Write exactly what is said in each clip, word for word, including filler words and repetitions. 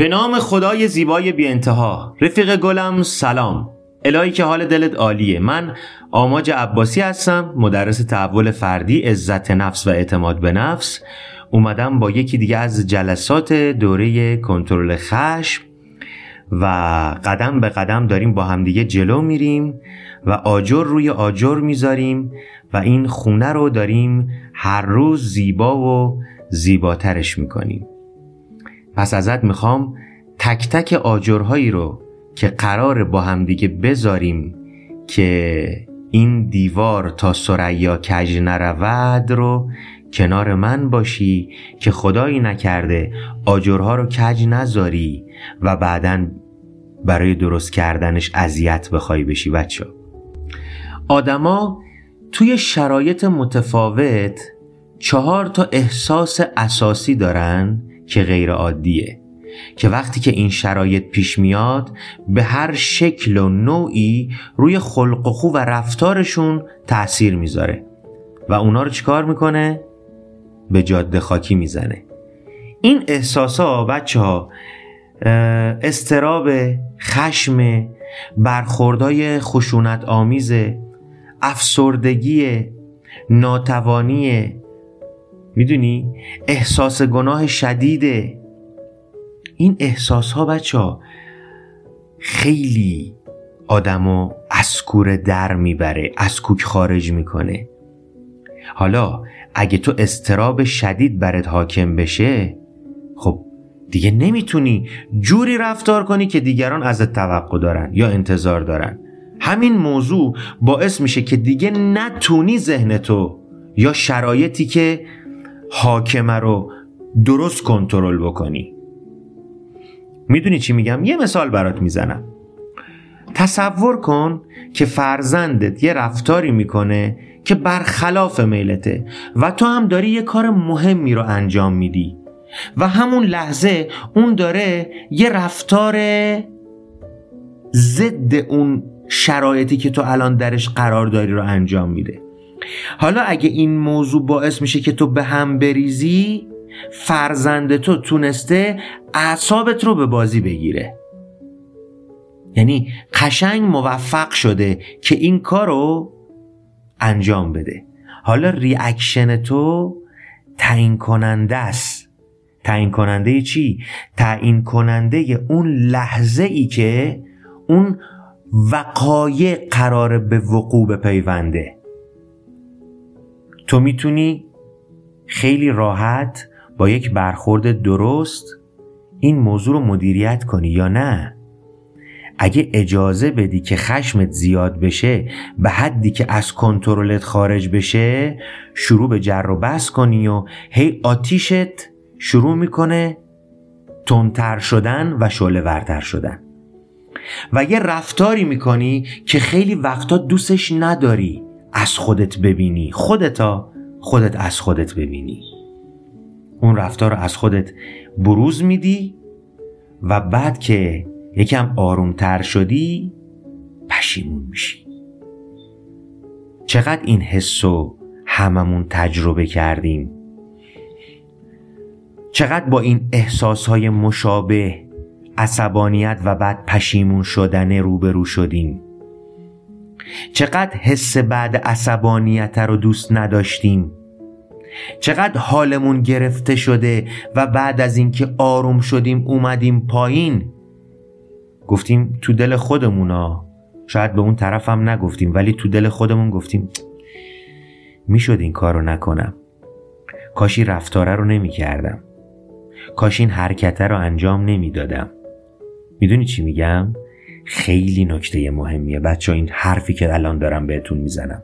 به نام خدای زیبای بی انتها. رفیق گلم سلام. الهی که حال دلت عالیه. من آماج عباسی هستم، مدرس تحول فردی، عزت نفس و اعتماد به نفس. اومدم با یکی دیگه از جلسات دوره کنترل خشم و قدم به قدم داریم با هم دیگه جلو میریم و آجر روی آجر میذاریم و این خونه رو داریم هر روز زیبا و زیباترش میکنیم. پس ازت میخوام تک تک آجرهایی رو که قراره با هم دیگه بذاریم که این دیوار تا ثریا کج نرود رو کنار من باشی که خدایی نکرده آجرها رو کج نذاری و بعداً برای درست کردنش اذیت بخوای بشی. بچه آدما توی شرایط متفاوت چهار تا احساس اساسی دارن که غیر عادیه، که وقتی که این شرایط پیش میاد به هر شکل و نوعی روی خلق و خو و رفتارشون تأثیر میذاره و اونا رو چیکار میکنه؟ به جاده خاکی میزنه. این احساسا بچه ها اضطراب، خشم، برخوردهای خشونت آمیز، افسردگی، ناتوانی، میدونی، احساس گناه شدیده. این احساس ها بچه ها خیلی آدمو از کوره در میبره، از کوک خارج میکنه. حالا اگه تو اضطراب شدید برات حاکم بشه، خب دیگه نمیتونی جوری رفتار کنی که دیگران ازت توقع دارن یا انتظار دارن. همین موضوع باعث میشه که دیگه نتونی ذهنتو یا شرایطی که حاکمه رو درست کنترل بکنی. میدونی چی میگم؟ یه مثال برات میزنم. تصور کن که فرزندت یه رفتاری میکنه که برخلاف میلته و تو هم داری یه کار مهمی رو انجام میدی و همون لحظه اون داره یه رفتار ضد اون شرایطی که تو الان درش قرار داری رو انجام میده. حالا اگه این موضوع باعث میشه که تو به هم بریزی، فرزند تو تونسته اعصابت رو به بازی بگیره. یعنی قشنگ موفق شده که این کار رو انجام بده. حالا ریاکشن تو تعیین کننده است. تعیین کننده چی؟ تعیین کننده اون لحظه ای که اون وقایع قراره به وقوع بپیونده. تو میتونی خیلی راحت با یک برخورد درست این موضوع رو مدیریت کنی یا نه. اگه اجازه بدی که خشمت زیاد بشه به حدی که از کنترلت خارج بشه، شروع به جر و بحث کنی و هی آتیشت شروع میکنه تندتر شدن و شعله ورتر شدن و یه رفتاری میکنی که خیلی وقتا دوستش نداری از خودت ببینی، خودتا خودت از خودت ببینی. اون رفتار رو از خودت بروز میدی و بعد که یکم آرومتر شدی پشیمون میشی. چقدر این حسو هممون تجربه کردیم، چقدر با این احساسهای مشابه، عصبانیت و بعد پشیمون شدن روبرو شدیم. چقدر حس بعد عصبانیت رو دوست نداشتیم. چقدر حالمون گرفته شده و بعد از اینکه آروم شدیم اومدیم پایین گفتیم تو دل خودمونا، شاید به اون طرف هم نگفتیم ولی تو دل خودمون گفتیم میشد این کار رو نکنم، کاش این رفتاره رو نمی کردم، کاش این حرکته رو انجام نمی دادم. میدونی چی میگم؟ خیلی نکته مهمیه بچه این حرفی که الان دارم بهتون میزنم.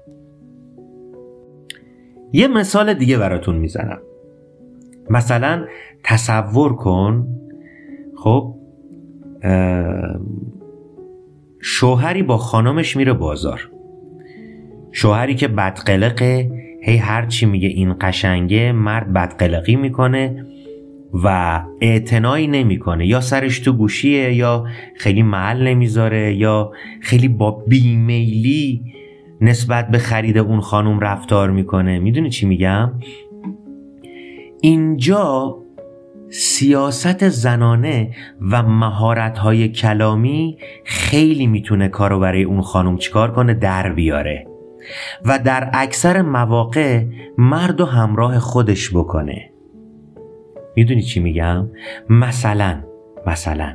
یه مثال دیگه براتون میزنم. مثلا تصور کن خب شوهری با خانمش میره بازار. شوهری که بدقلقه، هی هر چی میگه این قشنگه، مرد بدقلقی میکنه و اعتنایی نمیکنه، یا سرش تو گوشیه یا خیلی محل نمیذاره یا خیلی با بیمیلی نسبت به خرید اون خانم رفتار میکنه. میدونی چی میگم؟ اینجا سیاست زنانه و مهارت‌های کلامی خیلی میتونه کارو برای اون خانم چیکار کنه، در بیاره و در اکثر مواقع مرد و همراه خودش بکنه. میدونی چی میگم؟ مثلا مثلا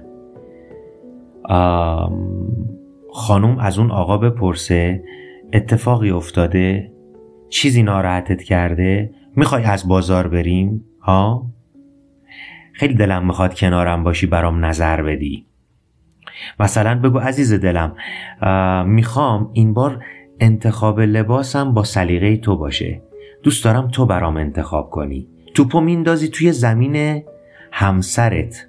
خانم از اون آقا بپرسه اتفاقی افتاده، چیزی ناراحتت کرده، میخوای از بازار بریم؟ ها؟ خیلی دلم میخواد کنارم باشی، برام نظر بدی. مثلا بگو عزیز دلم، میخوام این بار انتخاب لباسم با سلیقه تو باشه، دوست دارم تو برام انتخاب کنی. توپو میندازی توی زمین همسرت.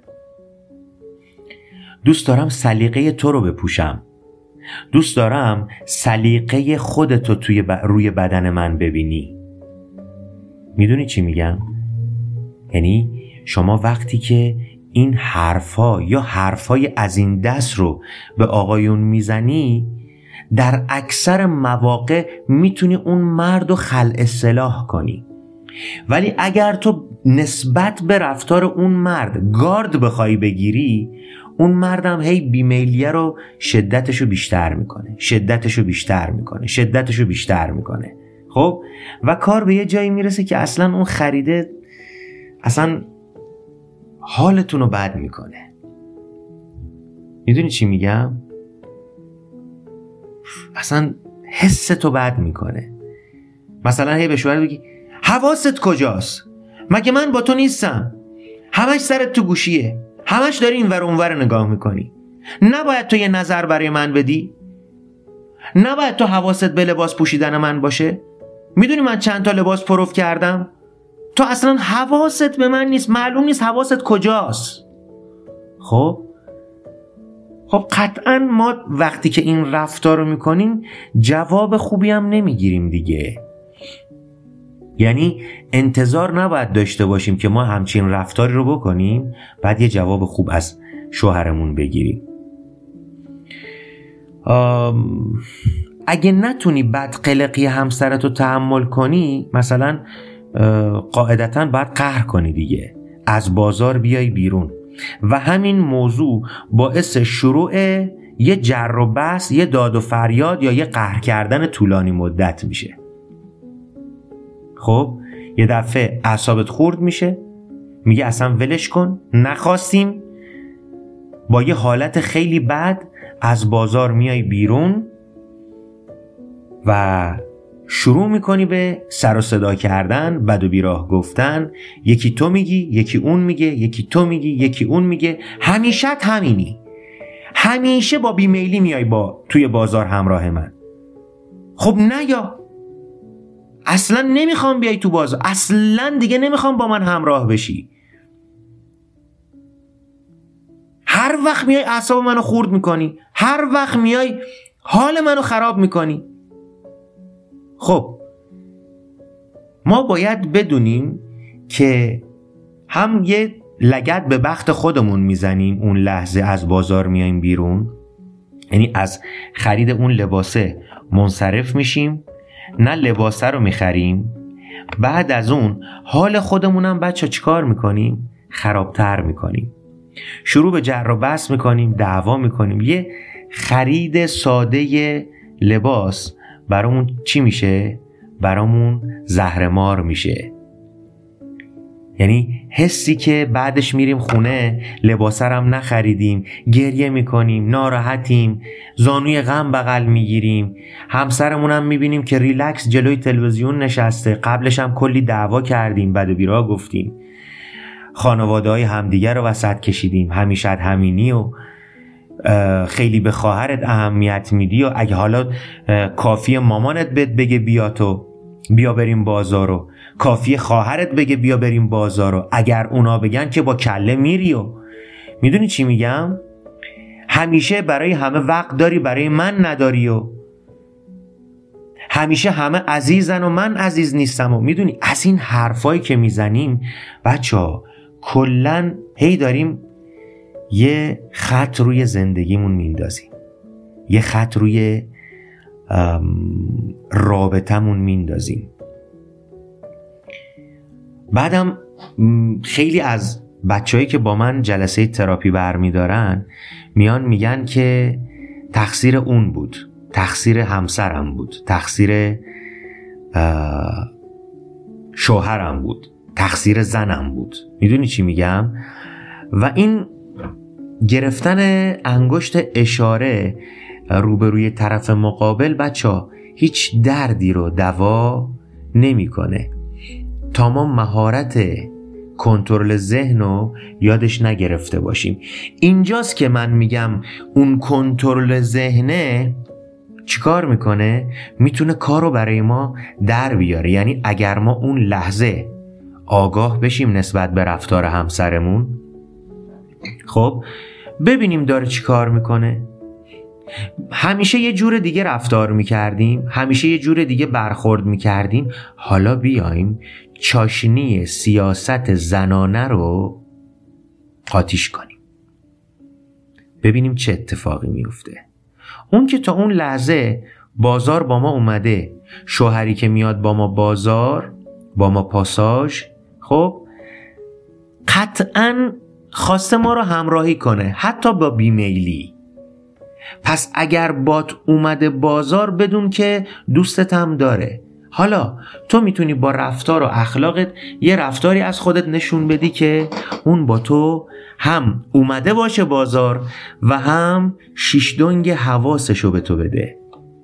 دوست دارم سلیقه تو رو بپوشم، دوست دارم سلیقه خودتو توی ب... روی بدن من ببینی. میدونی چی میگم؟ یعنی شما وقتی که این حرفا یا حرفای از این دست رو به آقایون میزنی، در اکثر مواقع میتونی اون مرد رو خلع اصلاح کنی. ولی اگر تو نسبت به رفتار اون مرد گارد بخوای بگیری، اون مردم هی بیمیلیه رو شدتشو بیشتر میکنه شدتشو بیشتر میکنه شدتشو بیشتر میکنه خب و کار به یه جایی میرسه که اصلا اون خریده اصلا حالتون رو بد میکنه. میدونی چی میگم؟ اصلا حستو بد میکنه. مثلا هی به شوهر بگی حواست کجاست؟ مگه من با تو نیستم؟ همش سرت تو گوشیه، همش داری این ور اون ور نگاه میکنی. نباید تو یه نظر برای من بدی؟ نباید تو حواست به لباس پوشیدن من باشه؟ میدونی من چند تا لباس پروف کردم؟ تو اصلا حواست به من نیست، معلوم نیست حواست کجاست. خب خب قطعا ما وقتی که این رفتار رو میکنیم جواب خوبی هم نمیگیریم دیگه. یعنی انتظار نباید داشته باشیم که ما همچین رفتاری رو بکنیم بعد یه جواب خوب از شوهرمون بگیریم. اگه نتونی بد قلقی همسرتو تحمل کنی، مثلا قاعدتاً باید قهر کنی دیگه، از بازار بیای بیرون و همین موضوع باعث شروع یه جر و بحث، یه داد و فریاد یا یه قهر کردن طولانی مدت میشه. خب یه دفعه اعصابت خورد میشه، میگه اصلا ولش کن، نخواستیم، با یه حالت خیلی بد از بازار میای بیرون و شروع میکنی به سر و صدا کردن، بد و بیراه گفتن. یکی تو میگی، یکی اون میگه، یکی تو میگی، یکی اون میگه. همیشه همینی، همیشه با بیمیلی میای با توی بازار همراه من. خب نه، یا اصلا نمیخوام بیای تو بازار، اصلا دیگه نمیخوام با من همراه بشی. هر وقت میای اعصاب منو خورد میکنی، هر وقت میای حال منو خراب میکنی. خب ما باید بدونیم که هم یه لگد به بخت خودمون میزنیم اون لحظه از بازار میایم بیرون، یعنی از خرید اون لباسه منصرف میشیم، نه لباسه رو میخریم، بعد از اون حال خودمونم بچه چیکار میکنیم؟ خرابتر میکنیم، شروع به جر و بحث میکنیم، دعوا میکنیم. یه خرید ساده لباس برامون چی میشه؟ برامون زهرمار میشه. یعنی حسی که بعدش میریم خونه لباسرم نخریدیم، گریه میکنیم، ناراحتیم، زانوی غم بغل میگیریم، همسرمونم میبینیم که ریلکس جلوی تلویزیون نشسته، قبلش هم کلی دعوا کردیم، بد و بیراه گفتیم، خانواده های همدیگر رو وسط کشیدیم، همیشه همینی و خیلی به خواهرت اهمیت میدی و اگه حالا کافی مامانت بهت بگه بیا تو بیا بریم بازارو، کافی خواهرت بگه بیا بریم بازارو، اگر اونا بگن که با کله میری. و میدونی چی میگم؟ همیشه برای همه وقت داری، برای من نداری، و همیشه همه عزیزن و من عزیز نیستم. و میدونی از این حرفایی که میزنیم بچه ها کلن هی داریم یه خط روی زندگیمون میندازیم، یه خط روی رابطمون میندازیم. بعدم خیلی از بچه‌هایی که با من جلسه تراپی برمیدارن میان میگن که تقصیر اون بود، تقصیر همسرم بود، تقصیر شوهرم بود، تقصیر زنم بود. میدونی چی میگم؟ و این گرفتن انگشت اشاره روبروی طرف مقابل بچه‌ها هیچ دردی رو دوا نمیکنه تا ما مهارت کنترل ذهن رو یادش نگرفته باشیم. اینجاست که من میگم اون کنترل ذهنه چیکار میکنه؟ میتونه کارو برای ما در بیاره. یعنی اگر ما اون لحظه آگاه بشیم نسبت به رفتار همسرمون، خب ببینیم داره چی کار میکنه. همیشه یه جور دیگه رفتار میکردیم، همیشه یه جور دیگه برخورد میکردیم، حالا بیایم چاشنی سیاست زنانه رو قاطیش کنیم، ببینیم چه اتفاقی میفته. اون که تا اون لحظه بازار با ما اومده، شوهری که میاد با ما بازار، با ما پاساژ، خب قطعاً خواسته ما رو همراهی کنه، حتی با بیمیلی. پس اگر بات اومده بازار بدون که دوستت هم داره. حالا تو میتونی با رفتار و اخلاقت یه رفتاری از خودت نشون بدی که اون با تو هم اومده باشه بازار و هم شیشدنگ حواسشو به تو بده.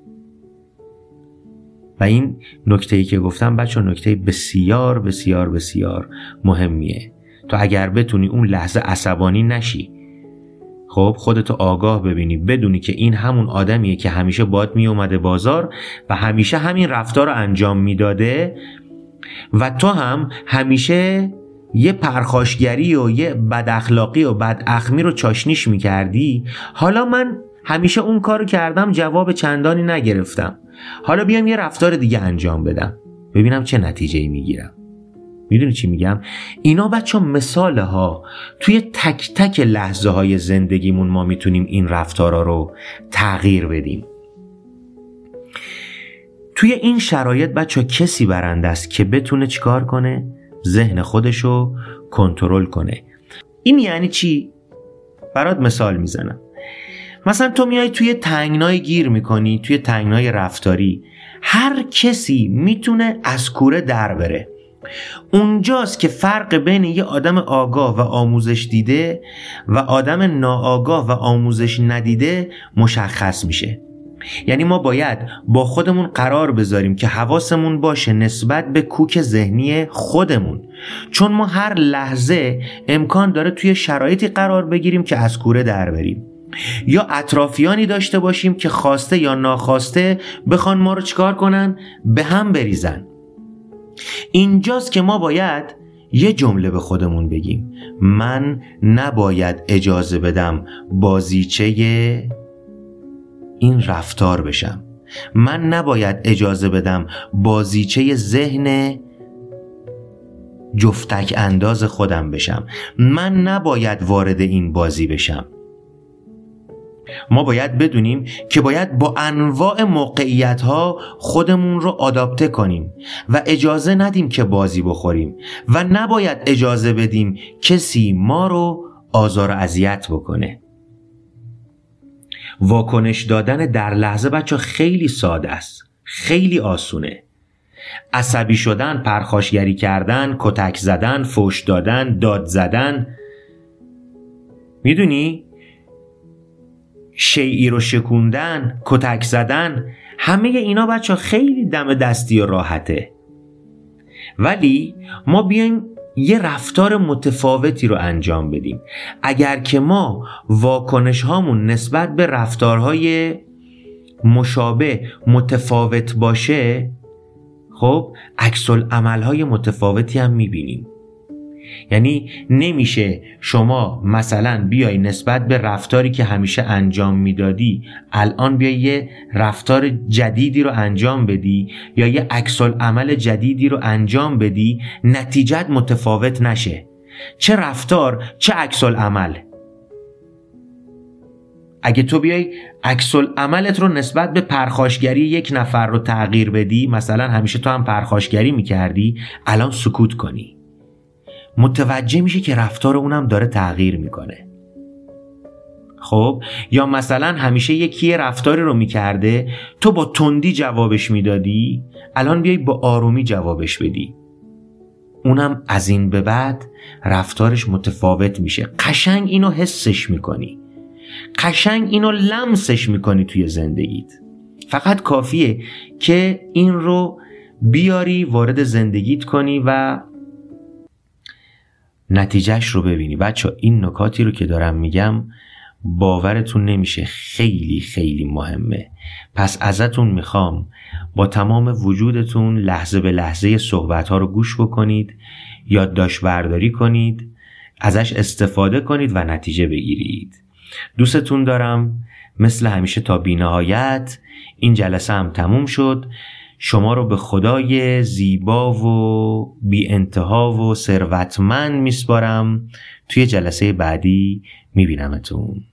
و این نکته‌ای که گفتم بچه نکته بسیار بسیار بسیار مهمیه. تو اگر بتونی اون لحظه عصبانی نشی، خب خودتو آگاه ببینی، بدونی که این همون آدمیه که همیشه باد می اومده بازار و همیشه همین رفتار رو انجام میداده و تو هم همیشه یه پرخاشگری و یه بد اخلاقی و بد اخمی رو چاشنیش میکردی. حالا من همیشه اون کارو کردم، جواب چندانی نگرفتم، حالا بیام یه رفتار دیگه انجام بدم ببینم چه نتیجه‌ای میگیرم. میدونی چی میگم؟ اینا بچه مثاله ها. توی تک تک لحظه های زندگیمون ما میتونیم این رفتارا رو تغییر بدیم. توی این شرایط بچه کسی برنده است که بتونه چیکار کنه؟ ذهن خودشو کنترل کنه. این یعنی چی؟ برات مثال میزنم. مثلا تو میای توی تنگنای گیر میکنی، توی تنگنای رفتاری. هر کسی میتونه از کوره در بره. اونجاست که فرق بین یه آدم آگاه و آموزش دیده و آدم ناآگاه و آموزش ندیده مشخص میشه. یعنی ما باید با خودمون قرار بذاریم که حواسمون باشه نسبت به کوک ذهنی خودمون، چون ما هر لحظه امکان داره توی شرایطی قرار بگیریم که از کوره در بریم، یا اطرافیانی داشته باشیم که خواسته یا ناخواسته بخوان ما رو چیکار کنن؟ به هم بریزن. اینجاست که ما باید یه جمله به خودمون بگیم: من نباید اجازه بدم بازیچه این رفتار بشم، من نباید اجازه بدم بازیچه ذهن جفتک انداز خودم بشم، من نباید وارد این بازی بشم. ما باید بدونیم که باید با انواع موقعیت ها خودمون رو آداپته کنیم و اجازه ندیم که بازی بخوریم و نباید اجازه بدیم کسی ما رو آزار و اذیت بکنه. واکنش دادن در لحظه بچه خیلی ساده است، خیلی آسونه. عصبی شدن، پرخاشگری کردن، کتک زدن، فوش دادن، داد زدن، میدونی؟ شیئی رو شکوندن، کتک زدن، همه اینا بچه خیلی دم دستی و راحته. ولی ما بیایم یه رفتار متفاوتی رو انجام بدیم. اگر که ما واکنش هامون نسبت به رفتارهای مشابه متفاوت باشه، خب عکس العمل های متفاوتی هم میبینیم. یعنی نمیشه شما مثلا بیای نسبت به رفتاری که همیشه انجام میدادی الان بیای یه رفتار جدیدی رو انجام بدی یا یه عکس العمل جدیدی رو انجام بدی نتیجت متفاوت نشه. چه رفتار چه عکس العمل. اگه تو بیای عکس العملت رو نسبت به پرخاشگری یک نفر رو تغییر بدی، مثلا همیشه تو هم پرخاشگری میکردی الان سکوت کنی، متوجه میشه که رفتار اونم داره تغییر میکنه. خب یا مثلا همیشه یکی رفتاری رو میکرده، تو با تندی جوابش میدادی، الان بیای با آرومی جوابش بدی، اونم از این به بعد رفتارش متفاوت میشه. قشنگ اینو حسش میکنی، قشنگ اینو لمسش میکنی توی زندگیت. فقط کافیه که این رو بیاری وارد زندگیت کنی و نتیجهش رو ببینی. بچه این نکاتی رو که دارم میگم باورتون نمیشه، خیلی خیلی مهمه. پس ازتون میخوام با تمام وجودتون لحظه به لحظه صحبت ها رو گوش بکنید، یادداشت برداری کنید، ازش استفاده کنید و نتیجه بگیرید. دوستتون دارم. مثل همیشه تا بی‌نهایت. این جلسه هم تموم شد. شما رو به خدای زیبا و بی انتها و ثروتمند میسپارم. توی جلسه بعدی میبینمتون.